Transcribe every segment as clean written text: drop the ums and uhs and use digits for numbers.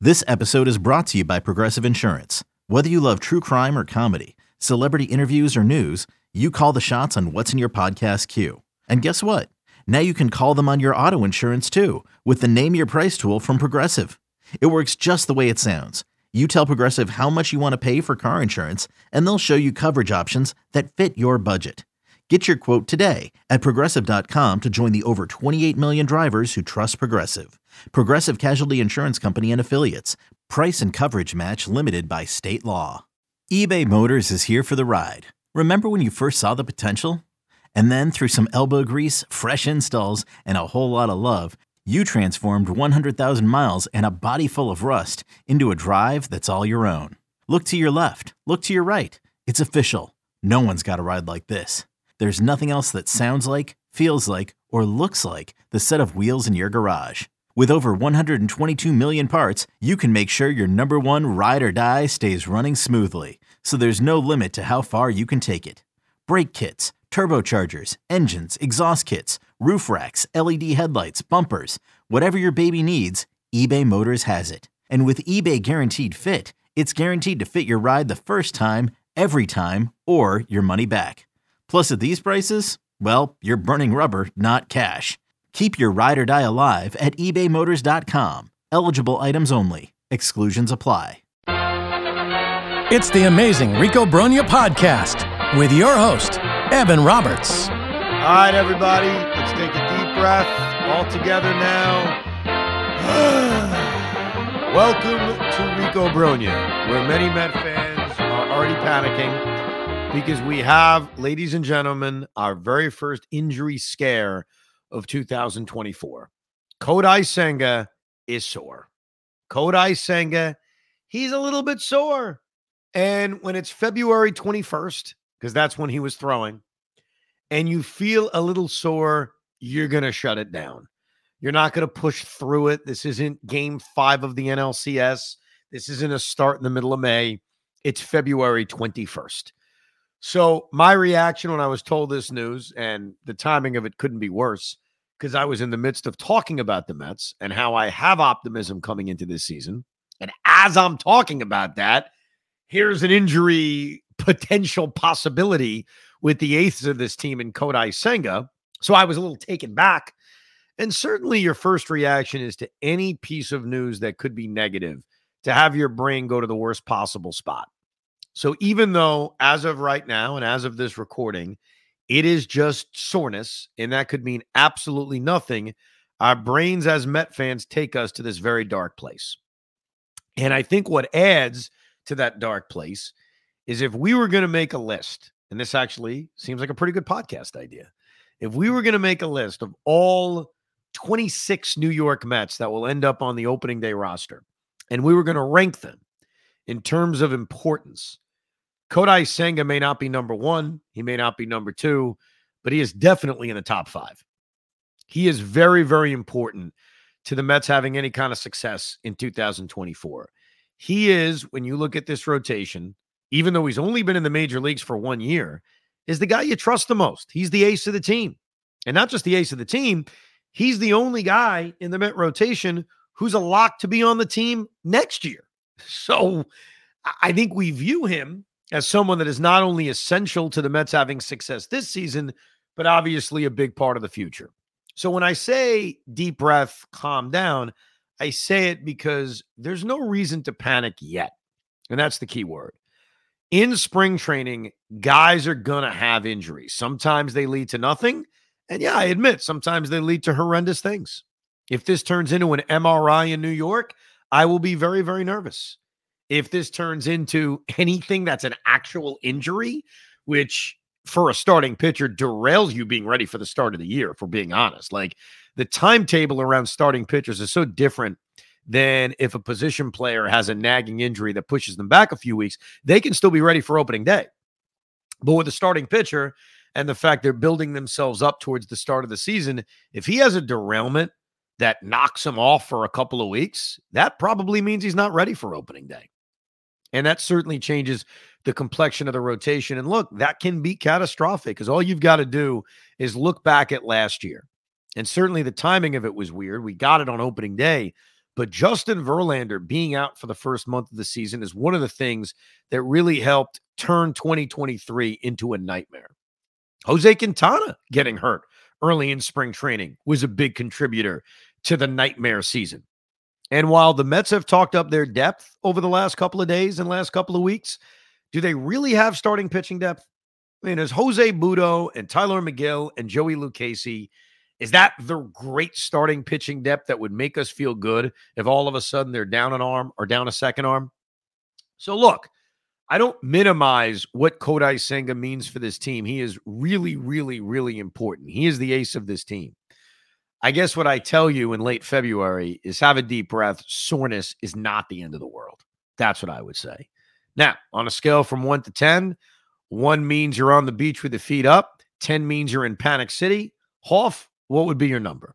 This episode is brought to you by Progressive Insurance. Whether you love true crime or comedy, celebrity interviews or news, you call the shots on what's in your podcast queue. And guess what? Now you can call them on your auto insurance too with the Name Your Price tool from Progressive. It works just the way it sounds. You tell Progressive how much you want to pay for car insurance, and they'll show you coverage options that fit your budget. Get your quote today at Progressive.com to join the over 28 million drivers who trust Progressive. Progressive Casualty Insurance Company and Affiliates. Price and coverage match limited by state law. eBay Motors is here for the ride. Remember when you first saw the potential? And then through some elbow grease, fresh installs, and a whole lot of love, you transformed 100,000 miles and a body full of rust into a drive that's all your own. Look to your left. Look to your right. It's official. No one's got a ride like this. There's nothing else that sounds like, feels like, or looks like the set of wheels in your garage. With over 122 million parts, you can make sure your number one ride or die stays running smoothly, so there's no limit to how far you can take it. Brake kits, turbochargers, engines, exhaust kits, roof racks, LED headlights, bumpers, whatever your baby needs, eBay Motors has it. And with eBay Guaranteed Fit, it's guaranteed to fit your ride the first time, every time, or your money back. Plus, at these prices, well, you're burning rubber, not cash. Keep your ride or die alive at ebaymotors.com. Eligible items only. Exclusions apply. It's the Amazing Rico Brogna podcast with your host, Evan Roberts. All right, everybody, let's take a deep breath. All together now. Welcome to Rico Brogna, where many Met fans are already panicking because we have, ladies and gentlemen, our very first injury scare of 2024. Kodai Senga is sore. Kodai Senga, he's a little bit sore. And when it's February 21st, because that's when he was throwing, and you feel a little sore, you're going to shut it down. You're not going to push through it. This isn't game 5 of the NLCS. This isn't a start in the middle of May. It's February 21st. So my reaction when I was told this news, and the timing of it couldn't be worse, because I was in the midst of talking about the Mets and how I have optimism coming into this season. And as I'm talking about that, here's an injury potential possibility with the ace of this team in Kodai Senga. So I was a little taken back. And certainly your first reaction is to any piece of news that could be negative, to have your brain go to the worst possible spot. So even though as of right now and as of this recording, it is just soreness, and that could mean absolutely nothing, our brains as Met fans take us to this very dark place. And I think what adds to that dark place is if we were going to make a list, and this actually seems like a pretty good podcast idea, if we were going to make a list of all 26 New York Mets that will end up on the opening day roster, and we were going to rank them in terms of importance, Kodai Senga may not be number 1. He may not be number 2, but he is definitely in the top 5. He is very, very important to the Mets having any kind of success in 2024. He is, when you look at this rotation, even though he's only been in the major leagues for 1 year, is the guy you trust the most. He's the ace of the team. And not just the ace of the team, he's the only guy in the Met rotation who's a lock to be on the team next year. So I think we view him as someone that is not only essential to the Mets having success this season, but obviously a big part of the future. So when I say deep breath, calm down, I say it because there's no reason to panic yet. And that's the key word. In spring training, guys are going to have injuries. Sometimes they lead to nothing. And yeah, I admit, sometimes they lead to horrendous things. If this turns into an MRI in New York, I will be very, very nervous. If this turns into anything that's an actual injury, which for a starting pitcher derails you being ready for the start of the year, if we're being honest. Like the timetable around starting pitchers is so different than if a position player has a nagging injury that pushes them back a few weeks. They can still be ready for opening day. But with a starting pitcher and the fact they're building themselves up towards the start of the season, if he has a derailment that knocks him off for a couple of weeks, that probably means he's not ready for opening day. And that certainly changes the complexion of the rotation. And look, that can be catastrophic because all you've got to do is look back at last year. And certainly the timing of it was weird. We got it on opening day, But Justin Verlander being out for the first month of the season is one of the things that really helped turn 2023 into a nightmare. Jose Quintana getting hurt early in spring training was a big contributor to the nightmare season. And while the Mets have talked up their depth over the last couple of days and last couple of weeks, do they really have starting pitching depth? I mean, is Jose Butto and Tyler McGill and Joey Lucchesi, is that the great starting pitching depth that would make us feel good if all of a sudden they're down an arm or down a second arm? So look, I don't minimize what Kodai Senga means for this team. He is really, really, really important. He is the ace of this team. I guess what I tell you in late February is have a deep breath. Soreness is not the end of the world. That's what I would say. Now, on a scale from 1 to 10, 1 means you're on the beach with the feet up. 10 means you're in Panic City. Hoff, what would be your number?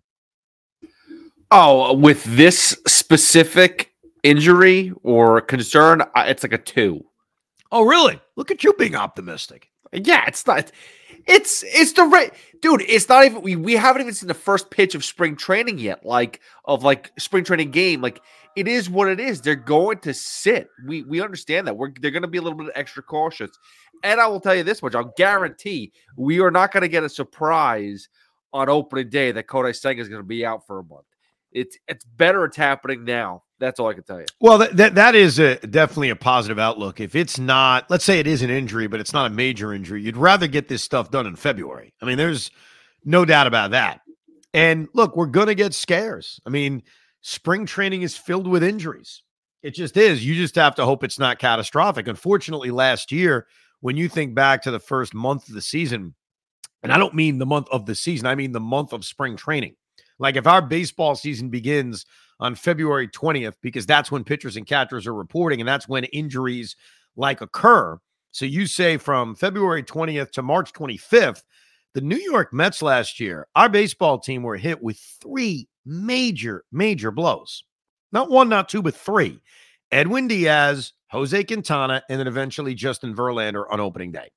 Oh, with this specific injury or concern, it's like a 2. Oh, really? Look at you being optimistic. Yeah, it's not. It's the right dude. It's not even. We haven't even seen the first pitch of spring training yet. Of spring training game. Like, it is what it is. They're going to sit. We understand that. They're going to be a little bit extra cautious. And I will tell you this much: I'll guarantee we are not going to get a surprise on opening day that Kodai Senga is going to be out for a month. It's better it's happening now. That's all I can tell you. Well, that is definitely a positive outlook. If it's not, let's say it is an injury, but it's not a major injury, you'd rather get this stuff done in February. I mean, there's no doubt about that. And look, we're going to get scares. I mean, spring training is filled with injuries. It just is. You just have to hope it's not catastrophic. Unfortunately, last year, when you think back to the first month of the season, and I don't mean the month of the season, I mean the month of spring training. Like if our baseball season begins on February 20th, because that's when pitchers and catchers are reporting, and that's when injuries occur. So you say from February 20th to March 25th, the New York Mets last year, our baseball team were hit with 3 major blows. Not 1, not 2, but 3. Edwin Diaz, Jose Quintana, and then eventually Justin Verlander on opening day.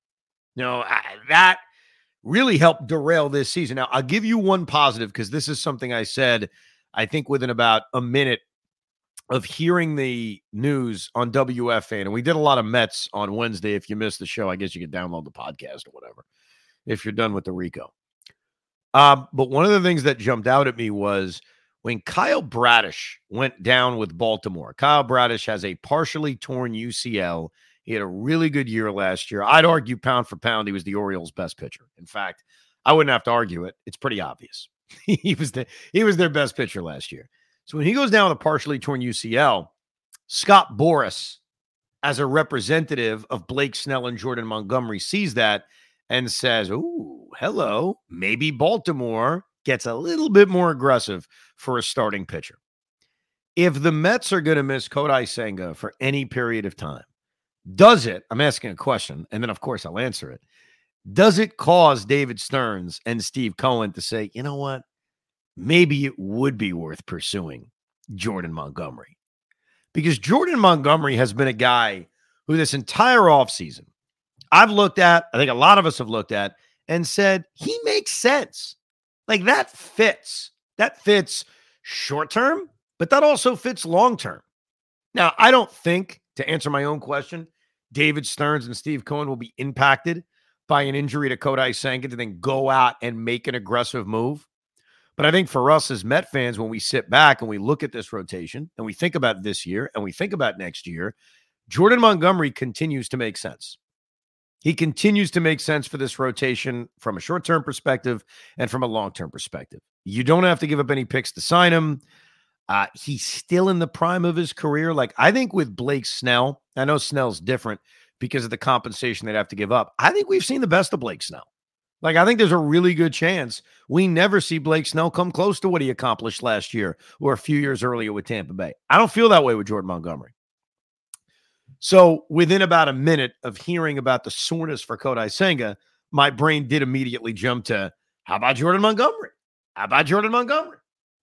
That really helped derail this season. Now, I'll give you one positive because this is something I said, I think, within about a minute of hearing the news on WFAN. And we did a lot of Mets on Wednesday. If you missed the show, I guess you could download the podcast or whatever if you're done with the Rico. But one of the things that jumped out at me was when Kyle Bradish went down with Baltimore. Kyle Bradish has a partially torn UCL. He had a really good year last year. I'd argue pound for pound, he was the Orioles' best pitcher. In fact, I wouldn't have to argue it. It's pretty obvious. He was their best pitcher last year. So when he goes down with a partially torn UCL, Scott Boras, as a representative of Blake Snell and Jordan Montgomery, sees that and says, "Ooh, hello, maybe Baltimore gets a little bit more aggressive for a starting pitcher." If the Mets are going to miss Kodai Senga for any period of time, does it, I'm asking a question, and then of course I'll answer it, does it cause David Stearns and Steve Cohen to say, you know what, maybe it would be worth pursuing Jordan Montgomery? Because Jordan Montgomery has been a guy who this entire offseason I've looked at, I think a lot of us have looked at, and said, he makes sense. Like that fits. That fits short term, but that also fits long term. Now, I don't think, to answer my own question, David Stearns and Steve Cohen will be impacted by an injury to Kodai Senga to then go out and make an aggressive move. But I think for us as Met fans, when we sit back and we look at this rotation and we think about this year and we think about next year, Jordan Montgomery continues to make sense. He continues to make sense for this rotation from a short-term perspective and from a long-term perspective. You don't have to give up any picks to sign him. He's still in the prime of his career. Like, I think with Blake Snell, I know Snell's different because of the compensation they'd have to give up. I think we've seen the best of Blake Snell. Like, I think there's a really good chance we never see Blake Snell come close to what he accomplished last year or a few years earlier with Tampa Bay. I don't feel that way with Jordan Montgomery. So within about a minute of hearing about the soreness for Kodai Senga, my brain did immediately jump to, how about Jordan Montgomery? How about Jordan Montgomery?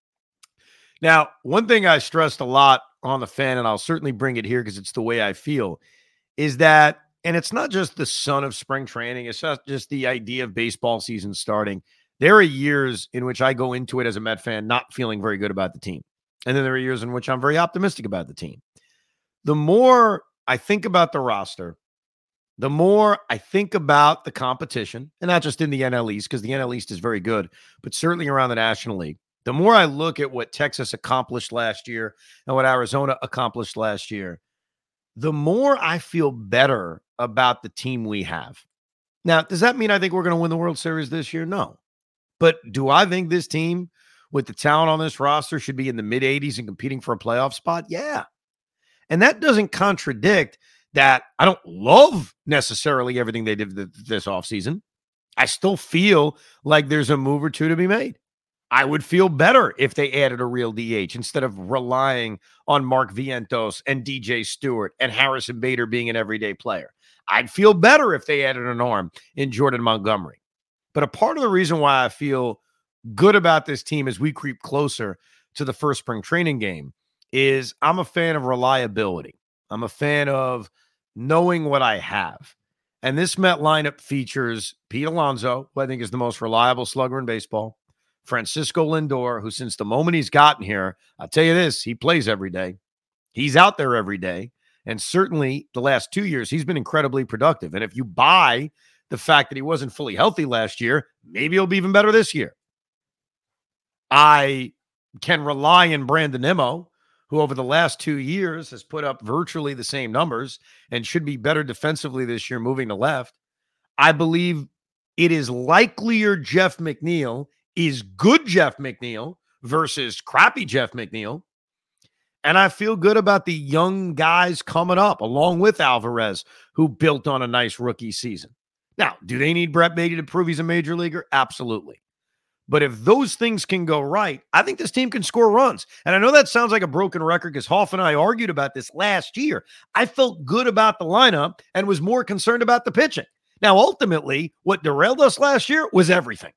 Now, one thing I stressed a lot on the fan, and I'll certainly bring it here because it's the way I feel, is that, and it's not just the son of spring training, it's not just the idea of baseball season starting. There are years in which I go into it as a Met fan not feeling very good about the team. And then there are years in which I'm very optimistic about the team. The more I think about the roster, the more I think about the competition, and not just in the NL East, because the NL East is very good, but certainly around the National League. The more I look at what Texas accomplished last year and what Arizona accomplished last year, the more I feel better about the team we have. Now, does that mean I think we're going to win the World Series this year? No. But do I think this team with the talent on this roster should be in the mid-80s and competing for a playoff spot? Yeah. And that doesn't contradict that I don't love necessarily everything they did this offseason. I still feel like there's a move or two to be made. I would feel better if they added a real DH instead of relying on Mark Vientos and DJ Stewart and Harrison Bader being an everyday player. I'd feel better if they added an arm in Jordan Montgomery. But a part of the reason why I feel good about this team as we creep closer to the first spring training game is I'm a fan of reliability. I'm a fan of knowing what I have. And this Met lineup features Pete Alonso, who I think is the most reliable slugger in baseball, Francisco Lindor, who since the moment he's gotten here, I'll tell you this, he plays every day. He's out there every day. And certainly the last 2 years, he's been incredibly productive. And if you buy the fact that he wasn't fully healthy last year, maybe he'll be even better this year. I can rely on Brandon Nimmo, who over the last 2 years has put up virtually the same numbers and should be better defensively this year moving to left. I believe it is likelier Jeff McNeil is good Jeff McNeil versus crappy Jeff McNeil. And I feel good about the young guys coming up, along with Alvarez, who built on a nice rookie season. Now, do they need Brett Baty to prove he's a major leaguer? Absolutely. But if those things can go right, I think this team can score runs. And I know that sounds like a broken record because Hoff and I argued about this last year. I felt good about the lineup and was more concerned about the pitching. Now, ultimately, what derailed us last year was everything.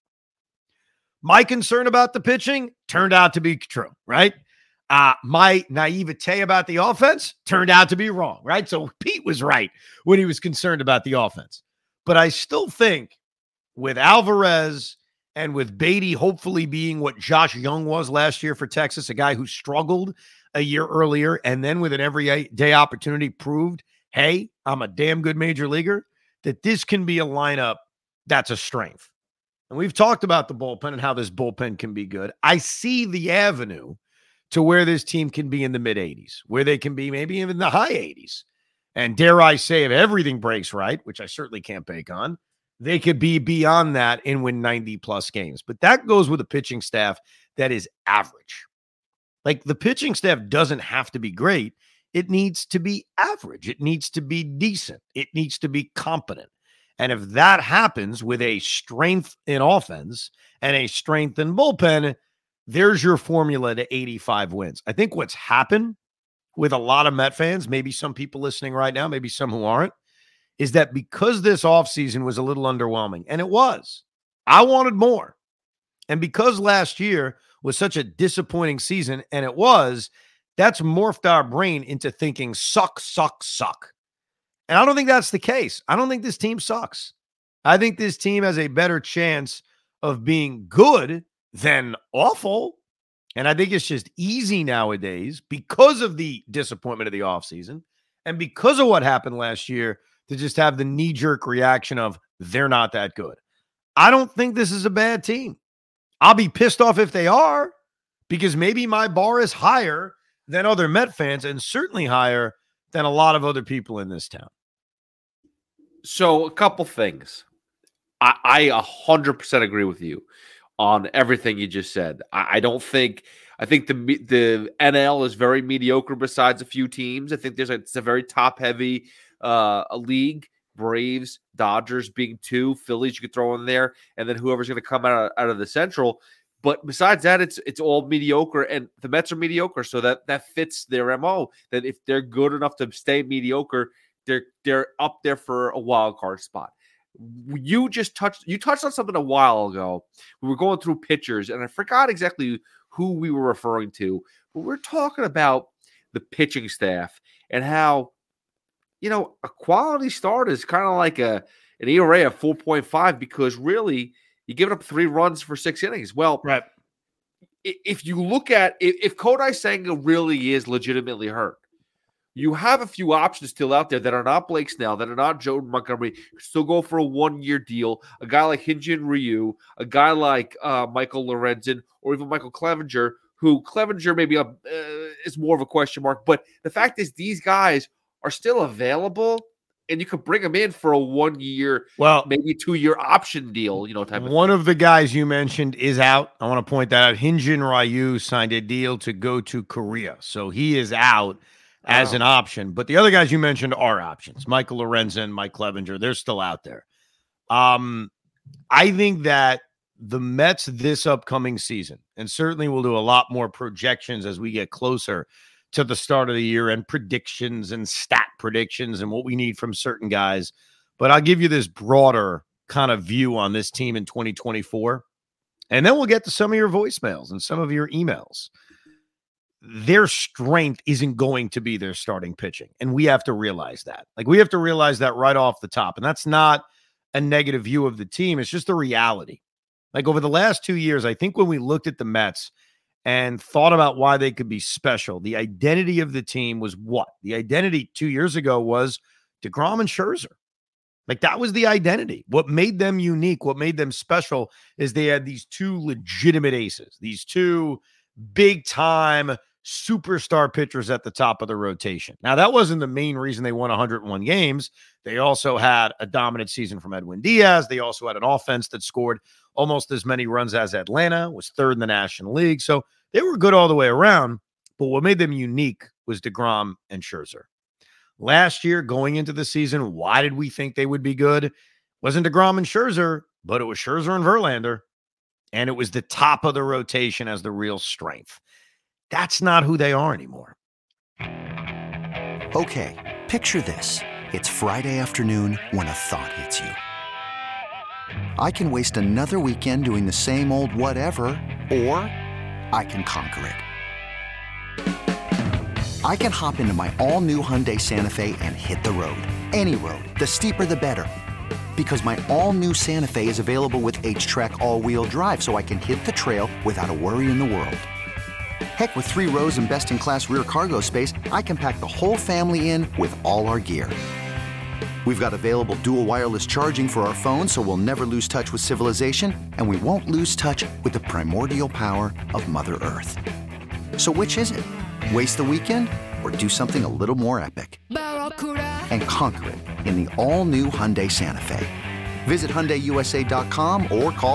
My concern about the pitching turned out to be true, right? My naivete about the offense turned out to be wrong, right? So Pete was right when he was concerned about the offense. But I still think with Alvarez and with Baty hopefully being what Josh Young was last year for Texas, a guy who struggled a year earlier and then with an everyday opportunity proved, hey, I'm a damn good major leaguer, that this can be a lineup that's a strength. And we've talked about the bullpen and how this bullpen can be good. I see the avenue to where this team can be in the mid-80s, where they can be maybe even the high 80s. And dare I say, if everything breaks right, which I certainly can't bank on, they could be beyond that and win 90-plus games. But that goes with a pitching staff that is average. Like, the pitching staff doesn't have to be great. It needs to be average. It needs to be decent. It needs to be competent. And if that happens with a strength in offense and a strength in bullpen, there's your formula to 85 wins. I think what's happened with a lot of Met fans, maybe some people listening right now, maybe some who aren't, is that because this offseason was a little underwhelming, and it was, I wanted more. And because last year was such a disappointing season, and it was, that's morphed our brain into thinking suck, suck, suck. And I don't think that's the case. I don't think this team sucks. I think this team has a better chance of being good than awful. And I think it's just easy nowadays because of the disappointment of the offseason and because of what happened last year to just have the knee-jerk reaction of they're not that good. I don't think this is a bad team. I'll be pissed off if they are because maybe my bar is higher than other Met fans and certainly higher than a lot of other people in this town. So a couple things. I 100% agree with you on everything you just said. I think the NL is very mediocre besides a few teams. I think it's a very top-heavy league. Braves, Dodgers being two, Phillies you could throw in there, and then whoever's going to come out of the Central. But besides that, it's all mediocre, and the Mets are mediocre, so that fits their MO. That if they're good enough to stay mediocre, they're up there for a wild card spot. You touched on something a while ago. We were going through pitchers, and I forgot exactly who we were referring to, but we're talking about the pitching staff and how, a quality start is kind of like an ERA of 4.5 because really you're giving up 3 runs for 6 innings. Well, right. if you look at if Kodai Senga really is legitimately hurt, you have a few options still out there that are not Blake Snell, that are not Joe Montgomery. Still go for a 1-year deal. A guy like Hyun-Jin Ryu, a guy like Michael Lorenzen, or even Michael Clevenger, who Clevenger maybe is more of a question mark. But the fact is, these guys are still available, and you could bring them in for a 1-year, maybe 2-year option deal, type of one thing. Of the guys you mentioned is out. I want to point that out. Hyun-Jin Ryu signed a deal to go to Korea, so he is out as an option. But the other guys you mentioned are options. Michael Lorenzen, Mike Clevenger, they're still out there. I think that the Mets this upcoming season, and certainly we'll do a lot more projections as we get closer to the start of the year and predictions and stat predictions and what we need from certain guys. But I'll give you this broader kind of view on this team in 2024. And then we'll get to some of your voicemails and some of your emails. Their strength isn't going to be their starting pitching. And we have to realize that. We have to realize that right off the top. And that's not a negative view of the team. It's just the reality. Over the last 2 years, I think when we looked at the Mets and thought about why they could be special, the identity of the team was what? The identity 2 years ago was DeGrom and Scherzer. That was the identity. What made them unique, what made them special is they had these two legitimate aces, these two big-time superstar pitchers at the top of the rotation. Now, that wasn't the main reason they won 101 games. They also had a dominant season from Edwin Diaz. They also had an offense that scored almost as many runs as Atlanta, was third in the National League. So they were good all the way around. But what made them unique was DeGrom and Scherzer. Last year, going into the season, why did we think they would be good? It wasn't DeGrom and Scherzer, but it was Scherzer and Verlander. And it was the top of the rotation as the real strength. That's not who they are anymore. Okay, picture this. It's Friday afternoon when a thought hits you. I can waste another weekend doing the same old whatever, or I can conquer it. I can hop into my all-new Hyundai Santa Fe and hit the road. Any road. The steeper, the better. Because my all-new Santa Fe is available with H-Track all-wheel drive, so I can hit the trail without a worry in the world. Heck, with 3 rows and best-in-class rear cargo space, I can pack the whole family in with all our gear. We've got available dual wireless charging for our phones, so we'll never lose touch with civilization, and we won't lose touch with the primordial power of Mother Earth. So which is it? Waste the weekend or do something a little more epic? And conquer it in the all-new Hyundai Santa Fe. Visit HyundaiUSA.com or call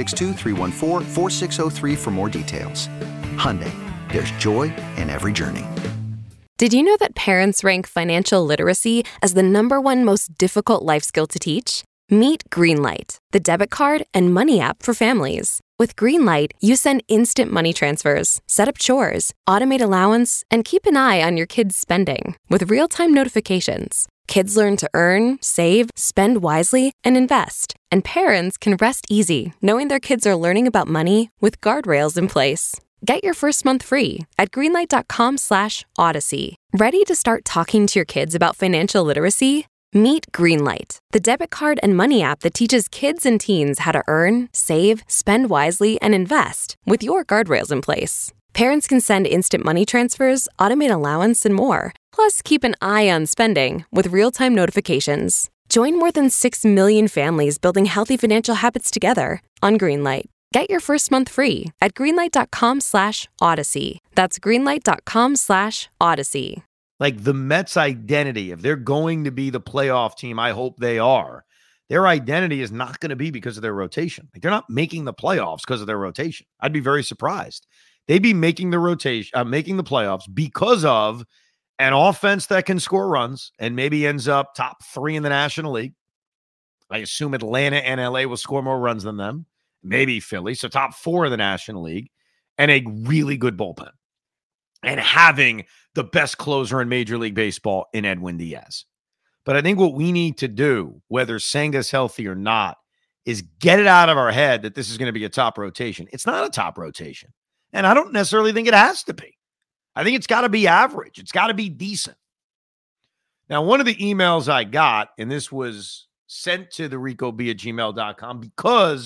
562-314-4603 for more details. Hyundai, there's joy in every journey. Did you know that parents rank financial literacy as the #1 most difficult life skill to teach? Meet Greenlight, the debit card and money app for families. With Greenlight, you send instant money transfers, set up chores, automate allowance, and keep an eye on your kids' spending with real-time notifications. Kids learn to earn, save, spend wisely, and invest. And parents can rest easy knowing their kids are learning about money with guardrails in place. Get your first month free at greenlight.com/Odyssey. Ready to start talking to your kids about financial literacy? Meet Greenlight, the debit card and money app that teaches kids and teens how to earn, save, spend wisely, and invest with your guardrails in place. Parents can send instant money transfers, automate allowance, and more. Plus, keep an eye on spending with real-time notifications. Join more than 6 million families building healthy financial habits together on Greenlight. Get your first month free at greenlight.com/Odyssey. That's greenlight.com/Odyssey. The Mets' identity, if they're going to be the playoff team, I hope they are, their identity is not going to be because of their rotation. They're not making the playoffs because of their rotation. I'd be very surprised. They'd be making the playoffs because of an offense that can score runs and maybe ends up top 3 in the National League. I assume Atlanta and LA will score more runs than them. Maybe Philly. So top 4 in the National League and a really good bullpen. And having the best closer in Major League Baseball in Edwin Diaz. But I think what we need to do, whether Senga's healthy or not, is get it out of our head that this is going to be a top rotation. It's not a top rotation. And I don't necessarily think it has to be. I think it's got to be average. It's got to be decent. Now, one of the emails I got, and this was sent to the ricob@gmail.com because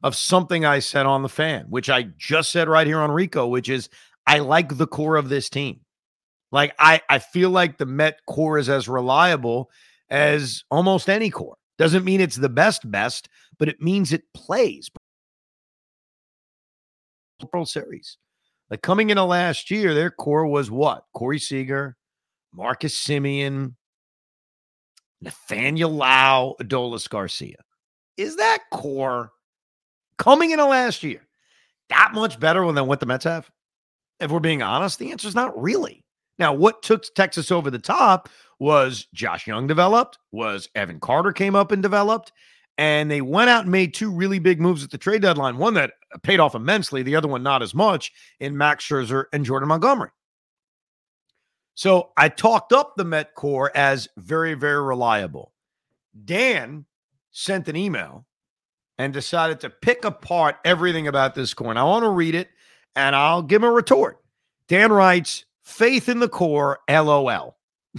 of something I said on the Fan, which I just said right here on Rico, which is I like the core of this team. Like, I feel like the Met core is as reliable as almost any core. Doesn't mean it's the best, but it means it plays. World Series. Like, coming into last year, their core was what? Corey Seager, Marcus Semien, Nathaniel Lau, Adolis Garcia. Is that core coming into last year that much better than what the Mets have? If we're being honest, the answer is not really. Now, what took Texas over the top was Josh Young developed, was Evan Carter came up and developed, and they went out and made two really big moves at the trade deadline, one that paid off immensely, the other one not as much, in Max Scherzer and Jordan Montgomery. So I talked up the Met core as very, very reliable. Dan sent an email and decided to pick apart everything about this core. And I want to read it, and I'll give him a retort. Dan writes, faith in the core, LOL.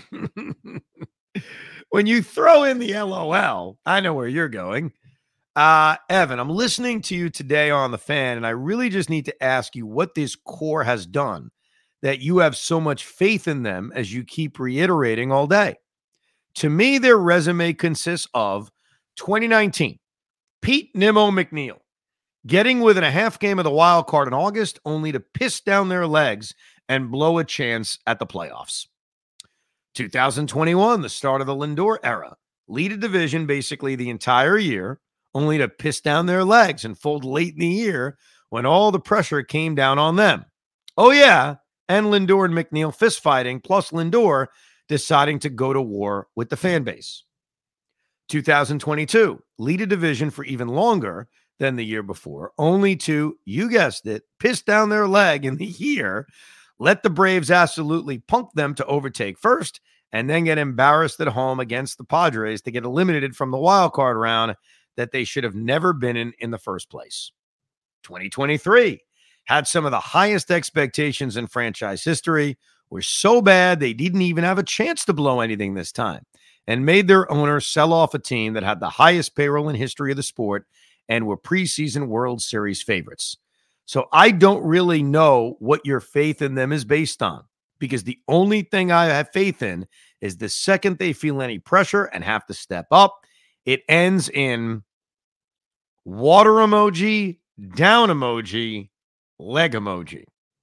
When you throw in the LOL, I know where you're going. Evan, I'm listening to you today on the Fan, and I really just need to ask you what this core has done that you have so much faith in them as you keep reiterating all day. To me, their resume consists of 2019, Pete Nimmo McNeil, getting within a half game of the wild card in August, only to piss down their legs and blow a chance at the playoffs. 2021, the start of the Lindor era, lead a division basically the entire year, only to piss down their legs and fold late in the year when all the pressure came down on them. Oh yeah, and Lindor and McNeil fist fighting, plus Lindor deciding to go to war with the fan base. 2022, lead a division for even longer than the year before, only to, you guessed it, piss down their leg in the year, let the Braves absolutely punk them to overtake first, and then get embarrassed at home against the Padres to get eliminated from the wild card round that they should have never been in the first place. 2023 had some of the highest expectations in franchise history, were so bad they didn't even have a chance to blow anything this time, and made their owner sell off a team that had the highest payroll in history of the sport and were preseason World Series favorites. So I don't really know what your faith in them is based on, because the only thing I have faith in is the second they feel any pressure and have to step up, it ends in water emoji, down emoji, leg emoji.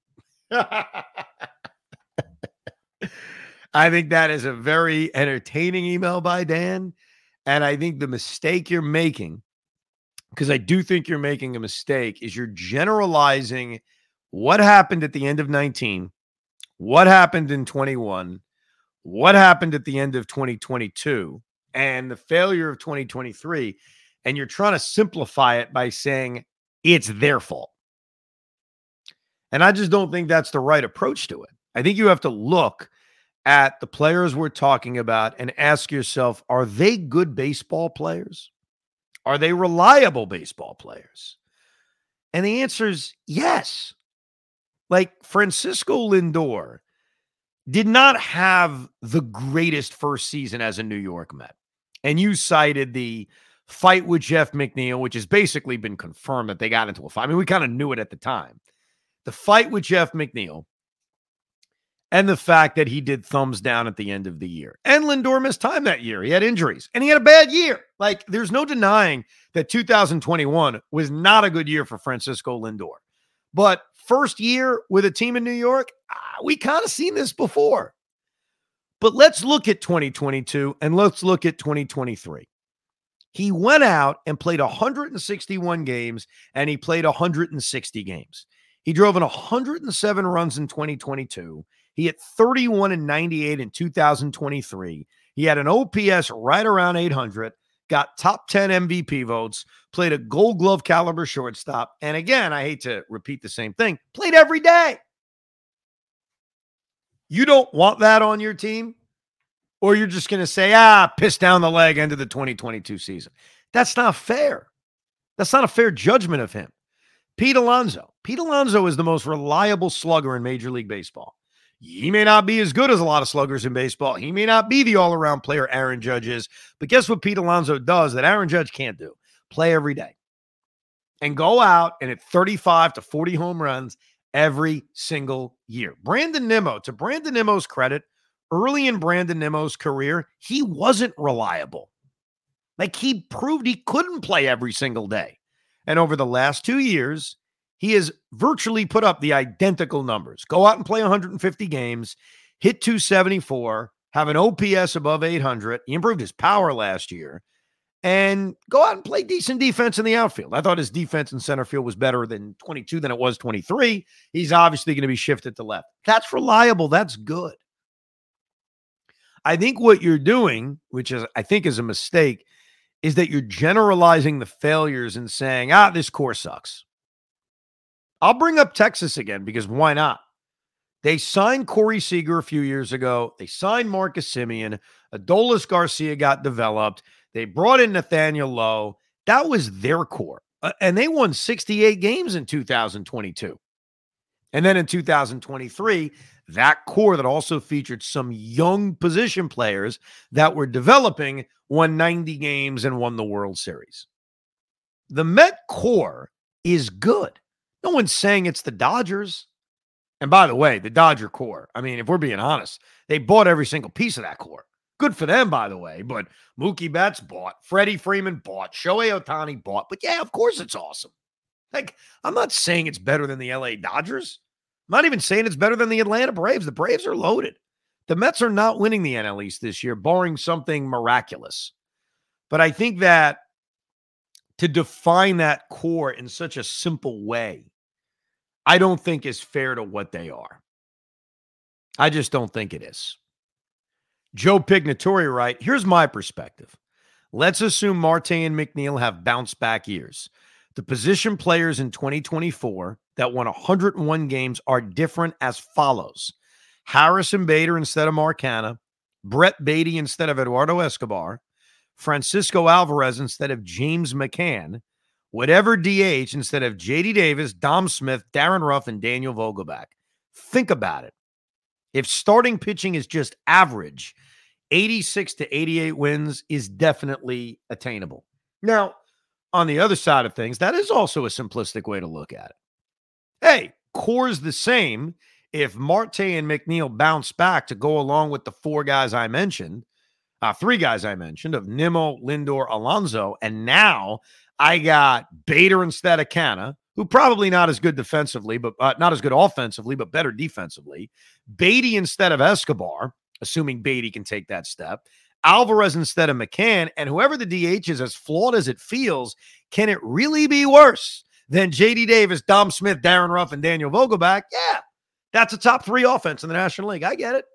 I think that is a very entertaining email by Dan. And I think the mistake you're making, because I do think you're making a mistake, is you're generalizing what happened at the end of 19, what happened in 21, what happened at the end of 2022, and the failure of 2023. And you're trying to simplify it by saying it's their fault. And I just don't think that's the right approach to it. I think you have to look at the players we're talking about and ask yourself, are they good baseball players? Are they reliable baseball players? And the answer is yes. Like Francisco Lindor did not have the greatest first season as a New York Met. And you cited the fight with Jeff McNeil, which has basically been confirmed that they got into a fight. I mean, we kind of knew it at the time. The fight with Jeff McNeil and the fact that he did thumbs down at the end of the year. And Lindor missed time that year. He had injuries and he had a bad year. Like, there's no denying that 2021 was not a good year for Francisco Lindor. But first year with a team in New York, we kind of seen this before. But let's look at 2022 and let's look at 2023. He went out and played 161 games and he played 160 games. He drove in 107 runs in 2022. He hit 31 and 98 in 2023. He had an OPS right around 800, got top 10 MVP votes, played a Gold Glove caliber shortstop. And again, I hate to repeat the same thing, played every day. You don't want that on your team? Or you're just going to say, piss down the leg into the 2022 season. That's not fair. That's not a fair judgment of him. Pete Alonso. Pete Alonso is the most reliable slugger in Major League Baseball. He may not be as good as a lot of sluggers in baseball. He may not be the all-around player Aaron Judge is. But guess what Pete Alonso does that Aaron Judge can't do? Play every day. and go out and hit 35 to 40 home runs every single year. Brandon Nimmo, to Brandon Nimmo's credit, early in Brandon Nimmo's career, he wasn't reliable. Like, he proved he couldn't play every single day. And over the last 2 years, he has virtually put up the identical numbers. Go out and play 150 games, hit 274, have an OPS above 800. He improved his power last year. And go out and play decent defense in the outfield. I thought his defense in center field was better than 22 than it was 23. He's obviously going to be shifted to left. That's reliable. That's good. I think what you're doing, which is I think is a mistake, is that you're generalizing the failures and saying, this core sucks. I'll bring up Texas again because why not? They signed Corey Seager a few years ago. They signed Marcus Semien. Adolis Garcia got developed. They brought in Nathaniel Lowe. That was their core. And they won 68 games in 2022. And then in 2023, that core that also featured some young position players that were developing won 90 games and won the World Series. The Met core is good. No one's saying it's the Dodgers. And by the way, the Dodger core, I mean, if we're being honest, they bought every single piece of that core. Good for them, by the way, but Mookie Betts bought, Freddie Freeman bought, Shohei Ohtani bought. But yeah, of course it's awesome. Like, I'm not saying it's better than the LA Dodgers. I'm not even saying it's better than the Atlanta Braves. The Braves are loaded. The Mets are not winning the NL East this year, barring something miraculous. But I think that to define that core in such a simple way, I don't think is fair to what they are. I just don't think it is. Joe Pignatore, right? Here's my perspective. Let's assume Marte and McNeil have bounce back years. The position players in 2024 that won 101 games are different as follows. Harrison Bader instead of Marcana, Brett Beatty instead of Eduardo Escobar, Francisco Alvarez instead of James McCann, whatever DH instead of J.D. Davis, Dom Smith, Darren Ruff, and Daniel Vogelbach. Think about it. If starting pitching is just average, 86 to 88 wins is definitely attainable. Now, on the other side of things, that is also a simplistic way to look at it. Hey, core's the same if Marte and McNeil bounce back to go along with the three guys I mentioned of Nimmo, Lindor, Alonso, and now I got Bader instead of Canna, who probably not as good defensively, but not as good offensively, but better defensively. Beatty instead of Escobar, assuming Beatty can take that step. Alvarez instead of McCann, and whoever the DH is, as flawed as it feels, can it really be worse than J.D. Davis, Dom Smith, Darren Ruff, and Daniel Vogelbach? Yeah, that's a top 3 offense in the National League. I get it.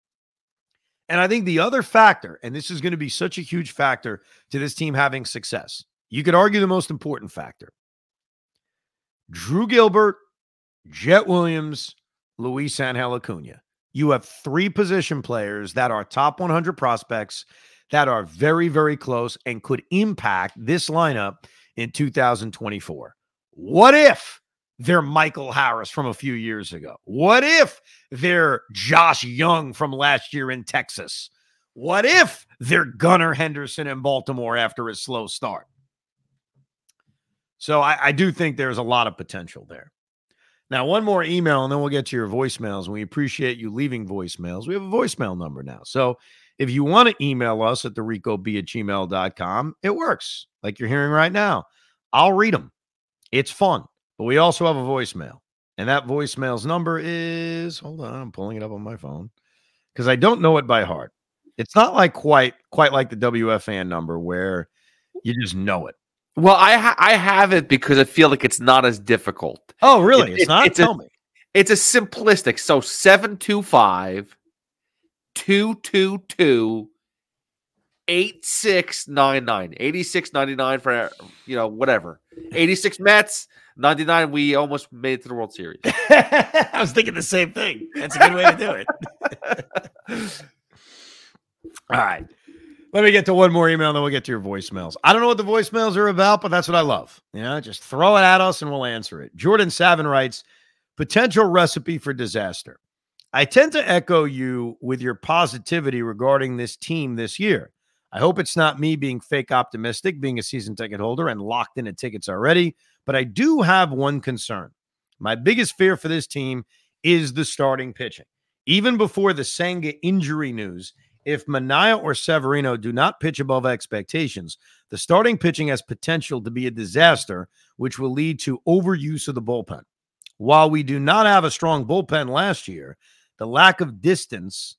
And I think the other factor, and this is going to be such a huge factor to this team having success, you could argue the most important factor. Drew Gilbert, Jet Williams, Luis Angel Acuna. You have 3 position players that are top 100 prospects that are very, very close and could impact this lineup in 2024. What if they're Michael Harris from a few years ago? What if they're Josh Young from last year in Texas? What if they're Gunnar Henderson in Baltimore after his slow start? So I do think there's a lot of potential there. Now, one more email, and then we'll get to your voicemails. We appreciate you leaving voicemails. We have a voicemail number now. So if you want to email us at thericob@gmail.com, it works like you're hearing right now. I'll read them. It's fun. But we also have a voicemail. And that voicemail's number is, hold on, I'm pulling it up on my phone because I don't know it by heart. It's not like quite like the WFAN number where you just know it. Well, I have it because I feel like it's not as difficult. Oh, really? It's not? Tell me. It's a simplistic. So 725-222-8699 8699 for whatever. 86 Mets, 99 we almost made it to the World Series. I was thinking the same thing. That's a good way to do it. All right. Let me get to one more email, and then we'll get to your voicemails. I don't know what the voicemails are about, but that's what I love. Just throw it at us and we'll answer it. Jordan Savin writes, potential recipe for disaster. I tend to echo you with your positivity regarding this team this year. I hope it's not me being fake optimistic, being a season ticket holder and locked into tickets already, But I do have one concern. My biggest fear for this team is the starting pitching. Even before the Senga injury news, if Manaea or Severino do not pitch above expectations, the starting pitching has potential to be a disaster, which will lead to overuse of the bullpen. While we do not have a strong bullpen last year, the lack of distance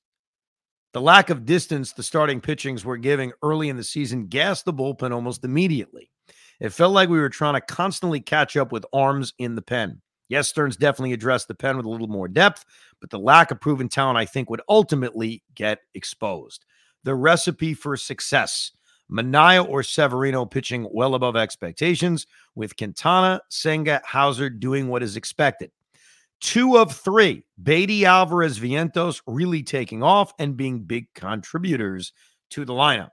the starting pitchings were giving early in the season gassed the bullpen almost immediately. It felt like we were trying to constantly catch up with arms in the pen. Yes, Stearns definitely addressed the pen with a little more depth, but the lack of proven talent, I think, would ultimately get exposed. The recipe for success: Manaea or Severino pitching well above expectations, with Quintana, Senga, Hauser doing what is expected. 2 of 3, Beatty, Alvarez, Vientos really taking off and being big contributors to the lineup.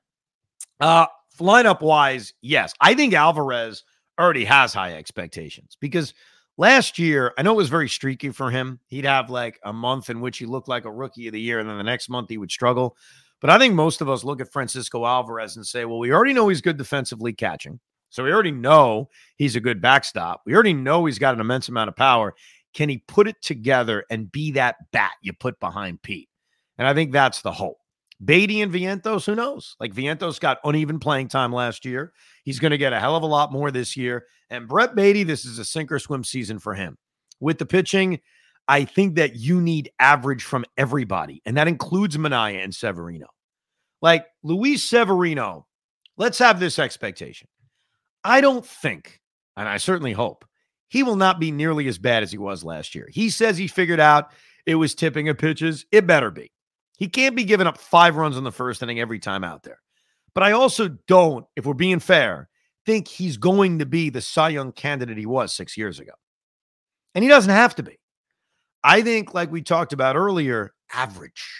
Lineup-wise, yes, I think Alvarez already has high expectations because last year, I know it was very streaky for him. He'd have like a month in which he looked like a rookie of the year, and then the next month he would struggle. But I think most of us look at Francisco Alvarez and say, well, we already know he's good defensively catching. So we already know he's a good backstop. We already know he's got an immense amount of power. Can he put it together and be that bat you put behind Pete? And I think that's the hope. Beatty and Vientos, who knows? Like Vientos got uneven playing time last year. He's going to get a hell of a lot more this year. And Brett Beatty, this is a sink or swim season for him. With the pitching, I think that you need average from everybody, and that includes Manaea and Severino. Like Luis Severino, let's have this expectation. I don't think, and I certainly hope, he will not be nearly as bad as he was last year. He says he figured out it was tipping of pitches. It better be. He can't be giving up 5 runs in the first inning every time out there. But I also don't, if we're being fair, think he's going to be the Cy Young candidate he was 6 years ago. And he doesn't have to be. I think, like we talked about earlier, average.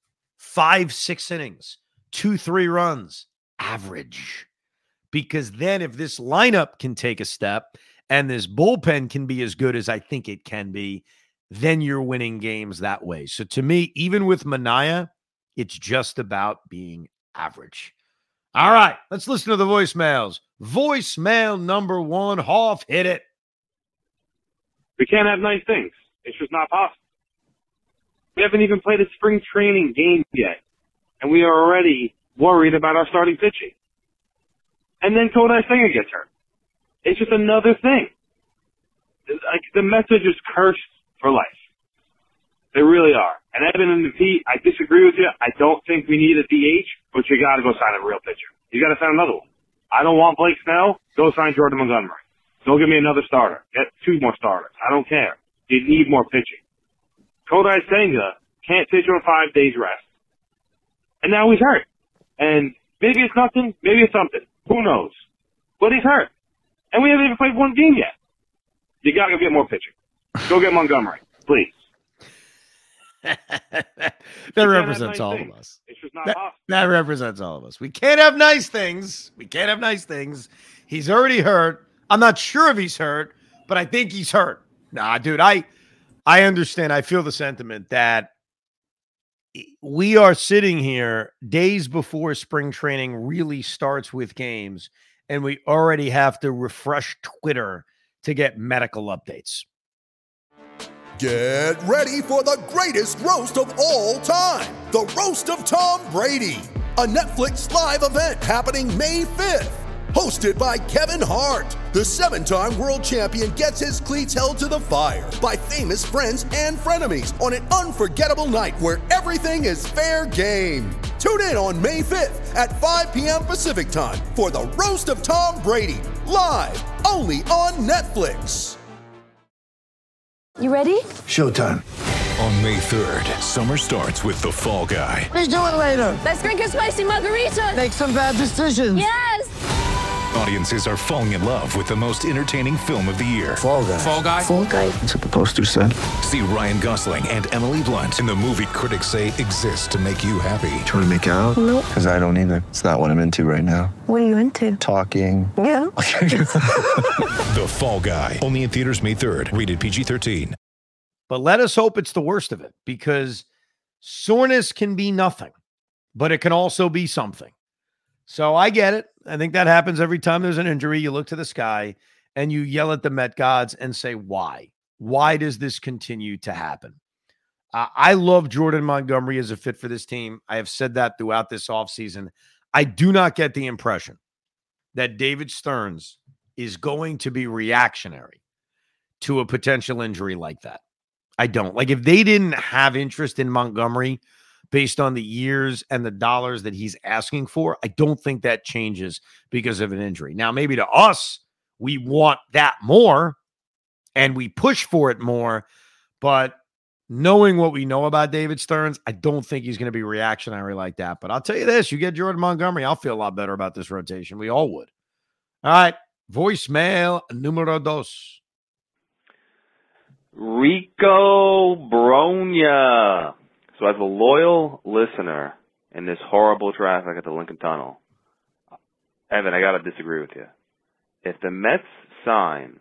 5-6 innings, 2-3 runs, average. Because then if this lineup can take a step and this bullpen can be as good as I think it can be, then you're winning games that way. So to me, even with Manaea, it's just about being average. All right, let's listen to the voicemails. Voicemail number 1, Hoff, hit it. We can't have nice things. It's just not possible. We haven't even played a spring training game yet, and we are already worried about our starting pitching. And then Kodai Senga gets hurt. It's just another thing. Like, the message is cursed for life. They really are. And Evan and Pete, I disagree with you. I don't think we need a DH, but you got to go sign a real pitcher. You got to sign another one. I don't want Blake Snell. Go sign Jordan Montgomery. Don't give me another starter. Get 2 more starters. I don't care. You need more pitching. Kodai Senga can't pitch on 5 days rest. And now he's hurt. And maybe it's nothing. Maybe it's something. Who knows? But he's hurt. And we haven't even played 1 game yet. You got to go get more pitching. Go get Montgomery, please. That represents all of us. It's just not possible. That represents all of us. We can't have nice things. We can't have nice things. He's already hurt. I'm not sure if he's hurt, but I think he's hurt. Nah, dude, I understand. I feel the sentiment that we are sitting here days before spring training really starts with games, and we already have to refresh Twitter to get medical updates. Get ready for the greatest roast of all time, the Roast of Tom Brady, a Netflix live event happening May 5th. Hosted by Kevin Hart, the 7-time world champion gets his cleats held to the fire by famous friends and frenemies on an unforgettable night where everything is fair game. Tune in on May 5th at 5 p.m. Pacific time for the Roast of Tom Brady, live only on Netflix. You ready? Showtime. On May 3rd, summer starts with The Fall Guy. Let's do it later. Let's drink a spicy margarita. Make some bad decisions. Yes! Audiences are falling in love with the most entertaining film of the year. Fall Guy. Fall Guy. Fall Guy. That's what the poster said. See Ryan Gosling and Emily Blunt in the movie critics say exists to make you happy. Trying to make it out? Nope. Because I don't either. It's not what I'm into right now. What are you into? Talking. Yeah. The Fall Guy. Only in theaters May 3rd. Rated PG-13. But let us hope it's the worst of it, because soreness can be nothing, but it can also be something. So I get it. I think that happens every time there's an injury. You look to the sky, and you yell at the Met gods and say, why? Why does this continue to happen? I love Jordan Montgomery as a fit for this team. I have said that throughout this offseason. I do not get the impression that David Stearns is going to be reactionary to a potential injury like that. I don't. Like, if they didn't have interest in Montgomery based on the years and the dollars that he's asking for, I don't think that changes because of an injury. Now, maybe to us, we want that more and we push for it more, but knowing what we know about David Stearns, I don't think he's going to be reactionary like that. But I'll tell you this, you get Jordan Montgomery, I'll feel a lot better about this rotation. We all would. All right, voicemail numero dos. Rico Bronya. So as a loyal listener in this horrible traffic at the Lincoln Tunnel, Evan, I got to disagree with you. If the Mets sign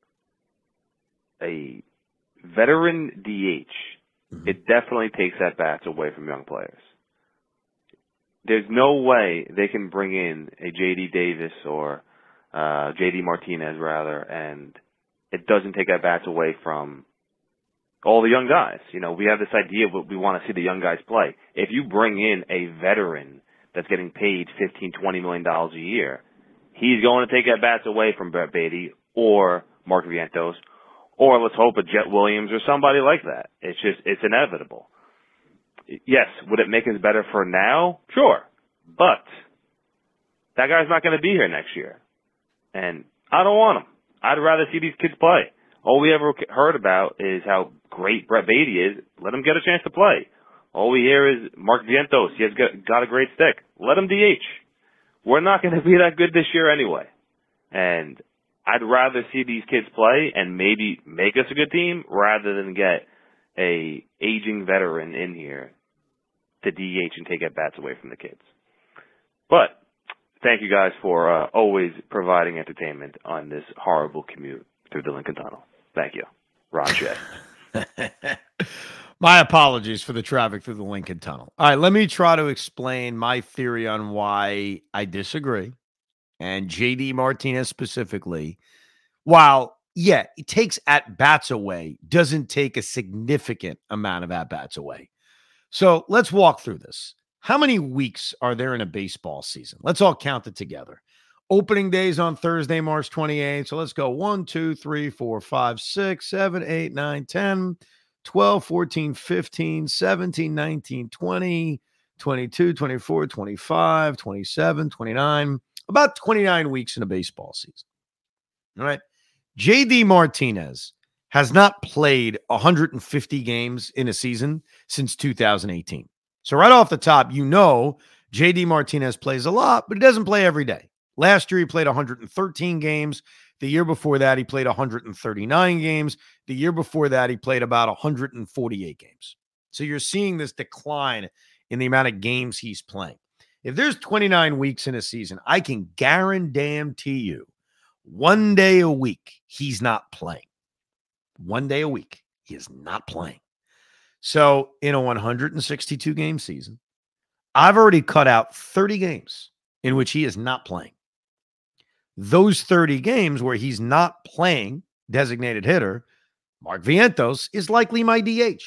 a veteran DH, it definitely takes at bats away from young players. There's no way they can bring in a J.D. Davis or J.D. Martinez, rather, and it doesn't take at bats away from all the young guys. You know, we have this idea of what we want to see the young guys play. If you bring in a veteran that's getting paid $15, $20 million a year, he's going to take at bats away from Brett Baty or Mark Vientos, or let's hope a Jet Williams or somebody like that. It's inevitable. Yes, would it make us better for now? Sure. But that guy's not going to be here next year. And I don't want him. I'd rather see these kids play. All we ever heard about is how great Brett Baty is. Let him get a chance to play. All we hear is Mark Vientos. He has got a great stick. Let him DH. We're not going to be that good this year anyway. And I'd rather see these kids play and maybe make us a good team rather than get a aging veteran in here to DH and take at-bats away from the kids. But thank you guys for always providing entertainment on this horrible commute through the Lincoln Tunnel. Thank you. Ron Shea. My apologies for the traffic through the Lincoln Tunnel. All right, let me try to explain my theory on why I disagree. And J.D. Martinez specifically, while, yeah, it takes at-bats away, doesn't take a significant amount of at-bats away. So let's walk through this. How many weeks are there in a baseball season? Let's all count it together. Opening days on Thursday, March 28th. So let's go 1, 2, 3, 4, 5, 6, 7, 8, 9, 10, 12, 14, 15, 17, 19, 20, 22, 24, 25, 27, 29. About 29 weeks in a baseball season. All right. J.D. Martinez has not played 150 games in a season since 2018. So right off the top, you know J.D. Martinez plays a lot, but he doesn't play every day. Last year, he played 113 games. The year before that, he played 139 games. The year before that, he played about 148 games. So you're seeing this decline in the amount of games he's playing. If there's 29 weeks in a season, I can guarantee you 1 day a week, he's not playing. 1 day a week, he is not playing. So in a 162 game season, I've already cut out 30 games in which he is not playing. Those 30 games where he's not playing designated hitter, Mark Vientos is likely my DH.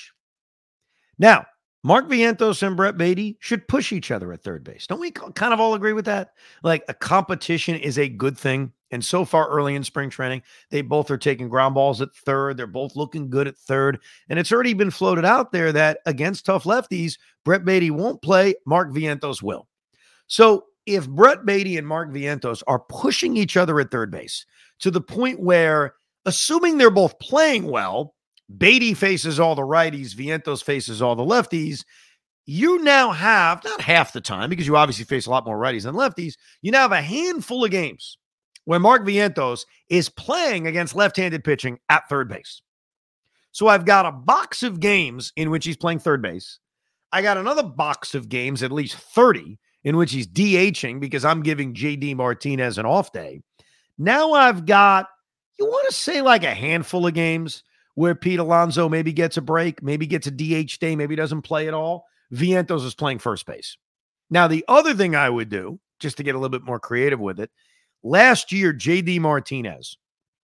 Now, Mark Vientos and Brett Baty should push each other at third base. Don't we kind of all agree with that? Like, a competition is a good thing. And so far early in spring training, they both are taking ground balls at third. They're both looking good at third. And it's already been floated out there that against tough lefties, Brett Baty won't play, Mark Vientos will. So if Brett Baty and Mark Vientos are pushing each other at third base to the point where, assuming they're both playing well, Baty faces all the righties, Vientos faces all the lefties, you now have, not half the time, because you obviously face a lot more righties than lefties, you now have a handful of games where Mark Vientos is playing against left-handed pitching at third base. So I've got a box of games in which he's playing third base. I got another box of games, at least 30, in which he's DHing because I'm giving J.D. Martinez an off day. Now I've got, you want to say like a handful of games where Pete Alonso maybe gets a break, maybe gets a DH day, maybe doesn't play at all. Vientos is playing first base. Now, the other thing I would do, just to get a little bit more creative with it, last year, J.D. Martinez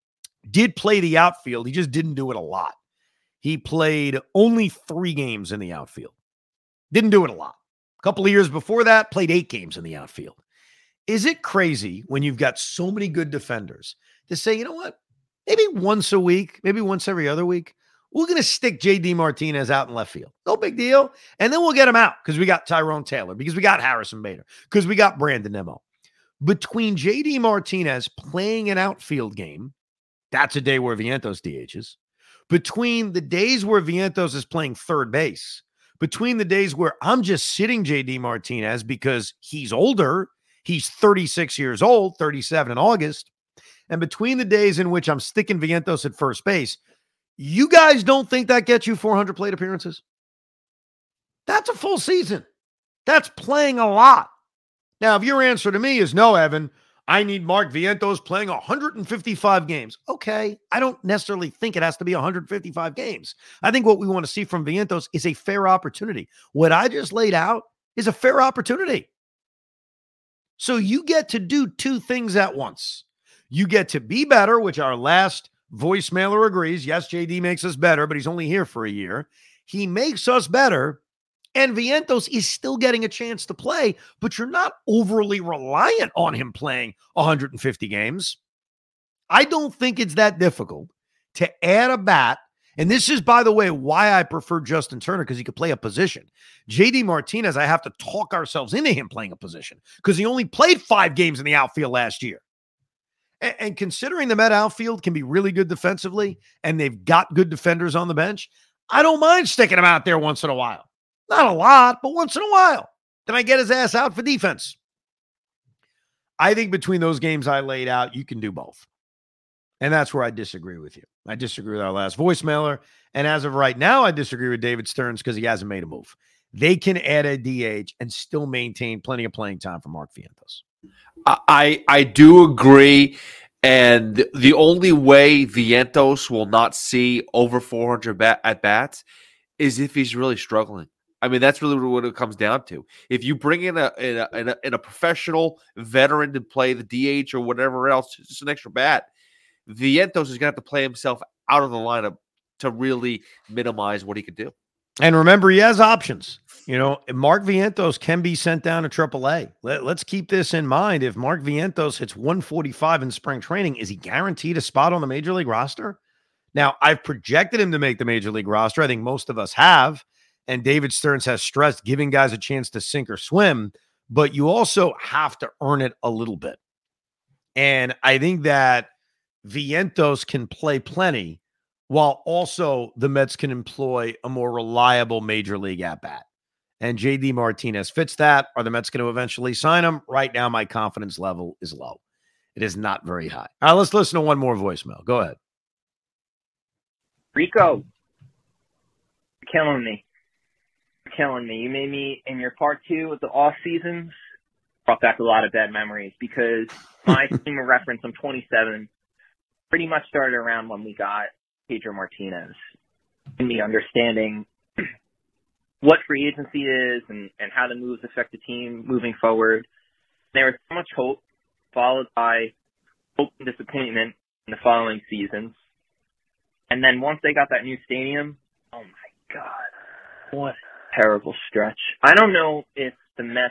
did play the outfield. He just didn't do it a lot. He played only 3 games in the outfield. Didn't do it a lot. A couple of years before that, played 8 games in the outfield. Is it crazy when you've got so many good defenders to say, you know what, maybe once a week, maybe once every other week, we're going to stick J.D. Martinez out in left field. No big deal. And then we'll get him out because we got Tyrone Taylor, because we got Harrison Bader, because we got Brandon Nimmo. Between J.D. Martinez playing an outfield game, that's a day where Vientos DHs. Between the days where Vientos is playing third base, between the days where I'm just sitting J.D. Martinez because he's older, he's 36 years old, 37 in August, and between the days in which I'm sticking Vientos at first base, you guys don't think that gets you 400 plate appearances? That's a full season. That's playing a lot. Now, if your answer to me is no, Evan, I need Mark Vientos playing 155 games. Okay, I don't necessarily think it has to be 155 games. I think what we want to see from Vientos is a fair opportunity. What I just laid out is a fair opportunity. So you get to do 2 things at once. You get to be better, which our last voicemailer agrees. Yes, JD makes us better, but he's only here for a year. He makes us better, and Vientos is still getting a chance to play, but you're not overly reliant on him playing 150 games. I don't think it's that difficult to add a bat. And this is, by the way, why I prefer Justin Turner, because he could play a position. JD Martinez, I have to talk ourselves into him playing a position because he only played 5 games in the outfield last year. And considering the Met outfield can be really good defensively and they've got good defenders on the bench, I don't mind sticking him out there once in a while. Not a lot, but once in a while. Then I get his ass out for defense. I think between those games I laid out, you can do both. And that's where I disagree with you. I disagree with our last voicemailer. And as of right now, I disagree with David Stearns because he hasn't made a move. They can add a DH and still maintain plenty of playing time for Mark Vientos. I do agree. And the only way Vientos will not see over 400 at-bats is if he's really struggling. I mean, that's really what it comes down to. If you bring in a professional veteran to play the DH or whatever else, just an extra bat, Vientos is going to have to play himself out of the lineup to really minimize what he could do. And remember, he has options. You know, Mark Vientos can be sent down to AAA. Let's keep this in mind. If Mark Vientos hits 145 in spring training, is he guaranteed a spot on the Major League roster? Now, I've projected him to make the Major League roster. I think most of us have. And David Stearns has stressed giving guys a chance to sink or swim, but you also have to earn it a little bit. And I think that Vientos can play plenty while also the Mets can employ a more reliable Major League at-bat. And J.D. Martinez fits that. Are the Mets going to eventually sign him? Right now, my confidence level is low. It is not very high. All right, let's listen to one more voicemail. Go ahead. Rico, you're killing me. You made me, in your part 2 of the off seasons, brought back a lot of bad memories because my team of reference, I'm 27, pretty much started around when we got Pedro Martinez and me understanding what free agency is and how the moves affect the team moving forward. There was so much hope, followed by hope and disappointment in the following seasons. And then once they got that new stadium, oh my God, what a terrible stretch. I don't know if the Mets,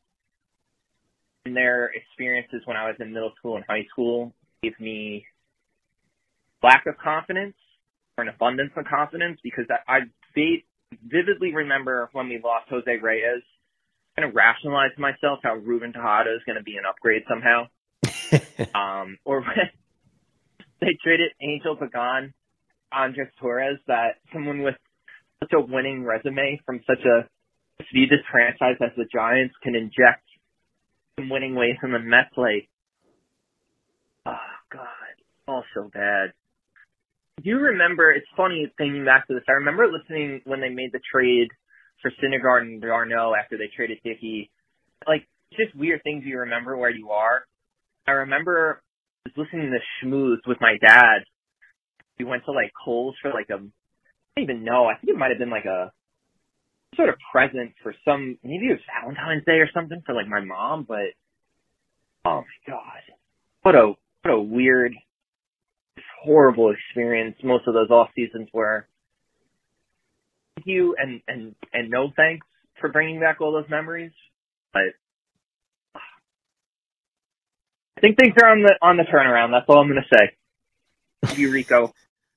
in their experiences when I was in middle school and high school, gave me lack of confidence or an abundance of confidence, because I vividly remember when we lost Jose Reyes, kind of rationalized to myself how Ruben Tejada is going to be an upgrade somehow. Or when they traded Angel Pagan, Andres Torres, that someone with such a winning resume from such a prestigious franchise as the Giants can inject some winning ways in the Mets. Like, oh God, all so bad. Do you remember, it's funny thinking back to this, I remember listening when they made the trade for Syndergaard and Darno after they traded Dickey. Like, just weird things you remember where you are. I remember I was listening to Schmooze with my dad. We went to like Kohl's for like I don't even know, I think it might have been like a sort of present for some, maybe it was Valentine's Day or something for like my mom, but oh my God, what a weird, horrible experience most of those off seasons where thank you and no thanks for bringing back all those memories. But I think things are on the turnaround. That's all I'm going to say. Thank you, Rico.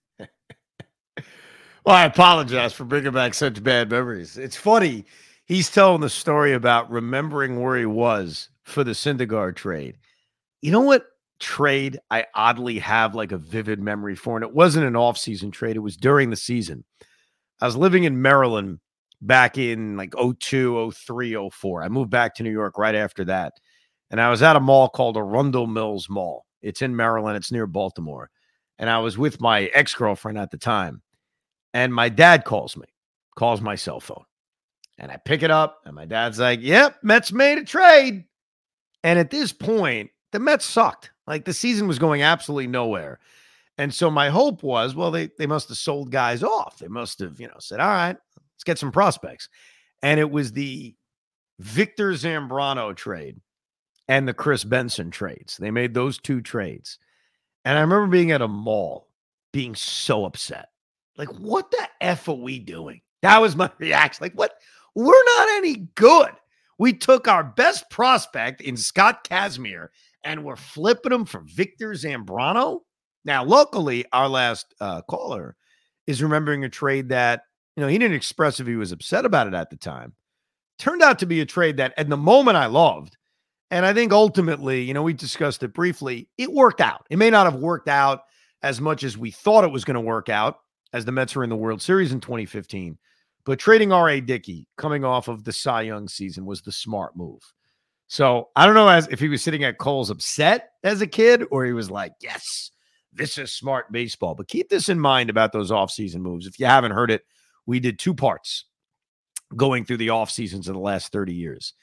Well, I apologize for bringing back such bad memories. It's funny. He's telling the story about remembering where he was for the Syndergaard trade. You know what trade I oddly have like a vivid memory for? And it wasn't an off-season trade. It was during the season. I was living in Maryland back in like 02, 03, 04. I moved back to New York right after that. And I was at a mall called Arundel Mills Mall. It's in Maryland. It's near Baltimore. And I was with my ex-girlfriend at the time. And my dad calls my cell phone. And I pick it up, and my dad's like, yep, Mets made a trade. And at this point, the Mets sucked. Like, the season was going absolutely nowhere. And so my hope was, well, they must have sold guys off. They must have, said, all right, let's get some prospects. And it was the Victor Zambrano trade and the Chris Benson trades. They made those two trades. And I remember being at a mall, being so upset. Like, what the F are we doing? That was my reaction. Like, what? We're not any good. We took our best prospect in Scott Kazmir and we're flipping him for Victor Zambrano. Now, luckily, our last caller is remembering a trade that, he didn't express if he was upset about it at the time. Turned out to be a trade that at the moment I loved. And I think ultimately, we discussed it briefly. It worked out. It may not have worked out as much as we thought it was going to work out, as the Mets were in the World Series in 2015. But trading R.A. Dickey coming off of the Cy Young season was the smart move. So I don't know if he was sitting at Cole's upset as a kid or he was like, yes, this is smart baseball. But keep this in mind about those offseason moves. If you haven't heard it, we did 2 parts going through the off seasons of the last 30 years.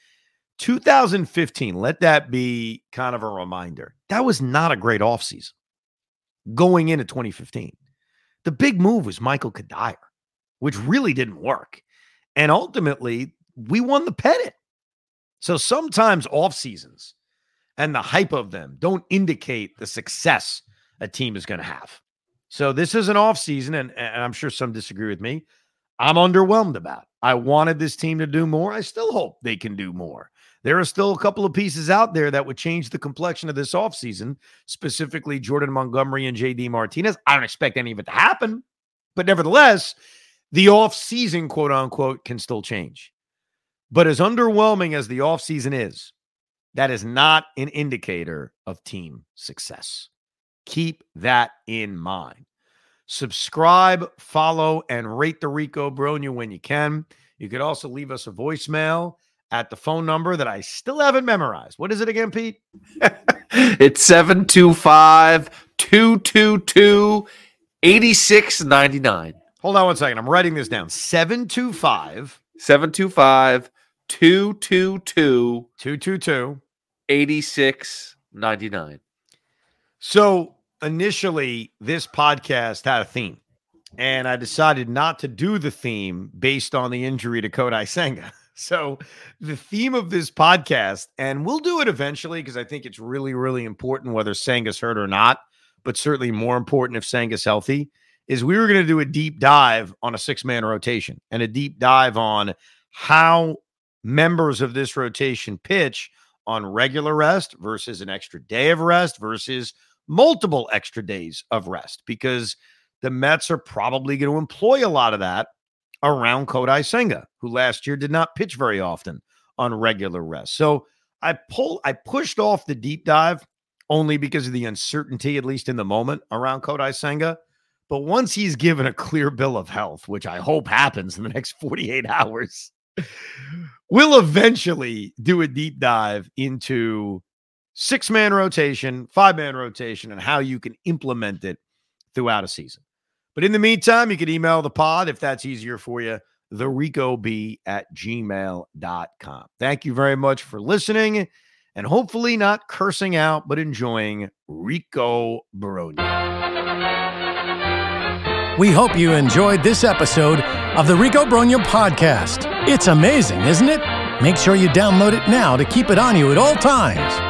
2015, let that be kind of a reminder. That was not a great offseason going into 2015. The big move was Michael Kadire, which really didn't work. And ultimately, we won the pennant. So sometimes off seasons and the hype of them don't indicate the success a team is going to have. So this is an off season, and I'm sure some disagree with me. I'm underwhelmed about it. I wanted this team to do more. I still hope they can do more. There are still a couple of pieces out there that would change the complexion of this offseason, specifically Jordan Montgomery and J.D. Martinez. I don't expect any of it to happen, but nevertheless, the offseason, quote unquote, can still change. But as underwhelming as the offseason is, that is not an indicator of team success. Keep that in mind. Subscribe, follow, and rate the Rico Brogna when you can. You could also leave us a voicemail at the phone number that I still haven't memorized. What is it again, Pete? It's 725-222-8699. Hold on one second. I'm writing this down. 725-222-222. 8699. So initially, this podcast had a theme, and I decided not to do the theme based on the injury to Kodai Senga. So the theme of this podcast, and we'll do it eventually because I think it's really, really important whether Senga's hurt or not, but certainly more important if Senga's healthy, is we were going to do a deep dive on a 6-man rotation and a deep dive on how members of this rotation pitch on regular rest versus an extra day of rest versus multiple extra days of rest, because the Mets are probably going to employ a lot of that around Kodai Senga, who last year did not pitch very often on regular rest. So I pushed off the deep dive only because of the uncertainty, at least in the moment, around Kodai Senga. But once he's given a clear bill of health, which I hope happens in the next 48 hours, we'll eventually do a deep dive into 6-man rotation, 5-man rotation, and how you can implement it throughout a season. But in the meantime, you can email the pod if that's easier for you, thericob@gmail.com. Thank you very much for listening, and hopefully not cursing out, but enjoying Rico Brogna. We hope you enjoyed this episode of the Rico Brogna Podcast. It's amazing, isn't it? Make sure you download it now to keep it on you at all times.